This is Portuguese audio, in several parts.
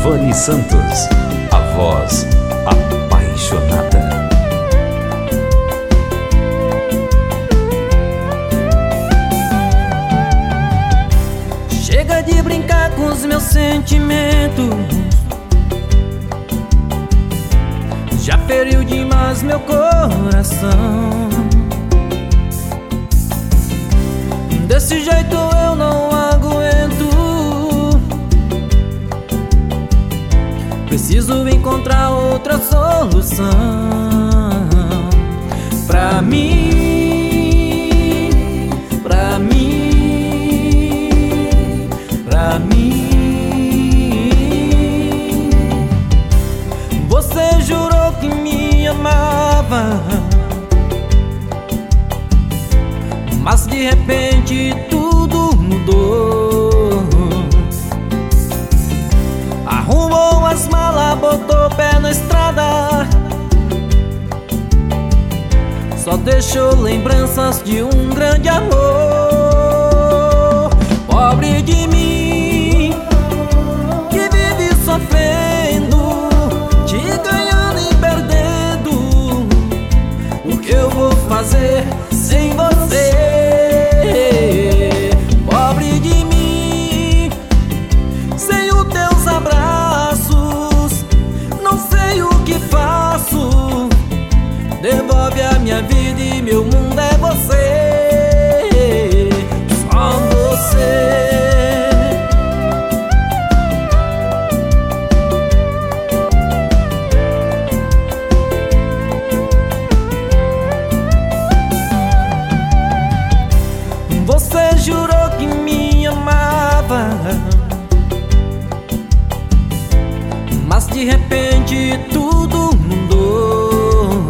Vani Santos, a voz apaixonada. Chega de brincar com os meus sentimentos, já feriu demais meu coração. Desse jeito eu não aguento, preciso encontrar outra solução. Pra mim, pra mim, pra mim. Você jurou que me amava, mas de repente tudo mudou. Arrumou as malas, botou o pé na estrada, só deixou lembranças de um grande amor. Pobre de mim, que vive sofrendo, te ganhando e perdendo. O que eu vou fazer sem você? Pobre de mim, sem os teus abraços, não sei o que faço. Devolve a minha vida e meu mundo é você, só você. Você jurou que me amava, mas de repente tudo mudou.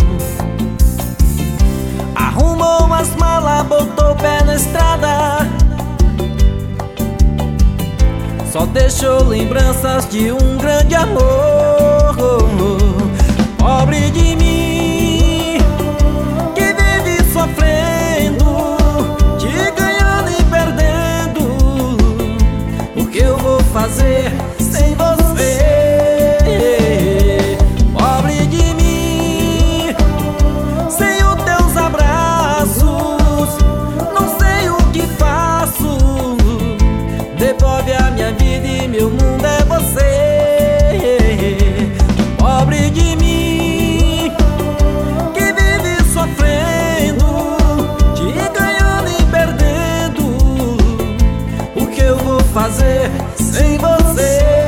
Arrumou as malas, botou o pé na estrada, só deixou lembranças de um grande amor. Pobre de mim, que vive sofrendo, fazer sem você? Pobre de mim, sem os teus abraços, não sei o que faço. Devolve a minha vida e meu mundo é você. Pobre de mim, que vive sofrendo, te ganhando e perdendo. O que eu vou fazer sem você?